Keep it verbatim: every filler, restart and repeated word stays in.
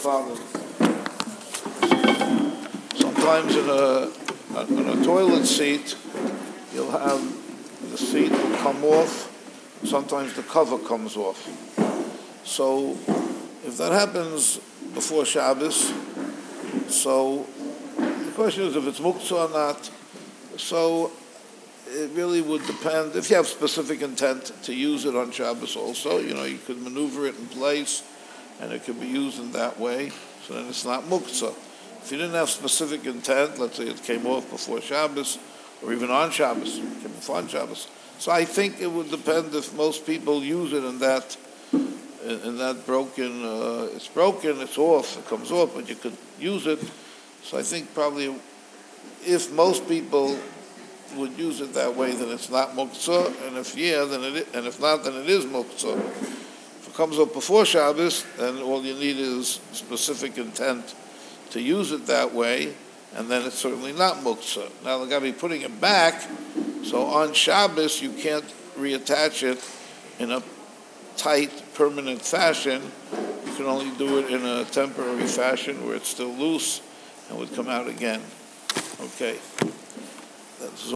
follows. Sometimes in a, in a toilet seat, you'll have the seat will come off. Sometimes the cover comes off. So if that happens before Shabbos, so the question is if it's muktzah or not. So it really would depend. If you have specific intent to use it on Shabbos also, you know, you could maneuver it in place and it could be used in that way. So then it's not muktzah. If you didn't have specific intent, let's say it came off before Shabbos or even on Shabbos, it came off on Shabbos. So I think it would depend if most people use it in that in, in that broken, uh, it's broken, it's off, it comes off, but you could use it. So I think probably if most people would use it that way, then it's not muktzah, and if yeah, then it is, and if not, then it is muktzah. If it comes up before Shabbos, then all you need is specific intent to use it that way, and then it's certainly not muktzah. Now they're going to be putting it back, so on Shabbos you can't reattach it in a tight, permanent fashion. You can only do it in a temporary fashion where it's still loose and would come out again. Okay.